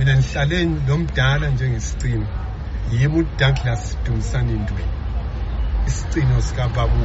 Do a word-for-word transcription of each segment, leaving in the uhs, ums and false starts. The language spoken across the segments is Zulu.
mina nihlale nomdala njengesicino yimi uDouglas Dumisani Ndweni isicino sika babu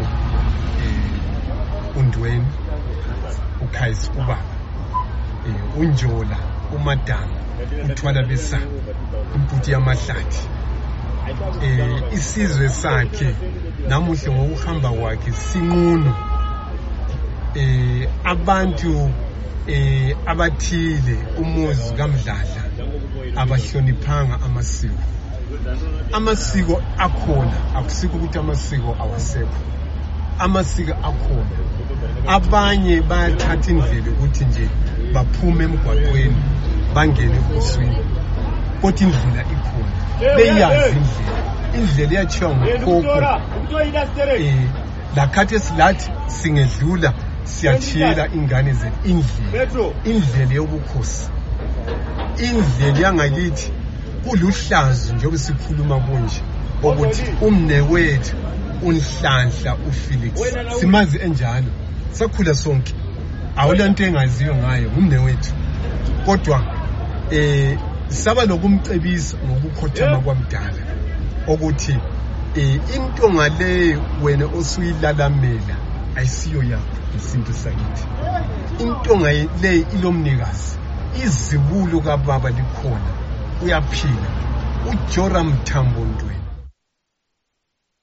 eh uNdweni uKhayisi ubaba eh uNjola uMadanga uthwala besa imputi yamahlathi eh isizwe sakhe namuhle ngokuhamba kwakhe sinquno eh abantu eh abathile umuzi kaMdladla abahloniphanga amasiko amasiko akhona akusikho ukuthi amasiko awasekho amasiko akhona abanye bayathatha indlela ukuthi nje baphume emgwaqweni bangene kuswini kodwa indlela ikhona beyazi indlela indlela iyachiwa ngokhokho eh lakhathi esilathi singedlula siyachiyela ingane zethu indlela indlela yobukhosi indlela yangakithi kuluhlazo njengoba sikhuluma konje ukuthi umnewethu unhlanhla uFelix simazi enjalo sakhula sonke awulanto engaziyo ngayo umnewethu kodwa eh saba lokumcebisa ngokukhothama kwamdala ukuthi eh into ngale wena osuyilalamela ayisiyo yakho isinto sakithi into ngale ilomnikazi izibulo kaBaba likhona uyaphila uJoram Thambo Ndweni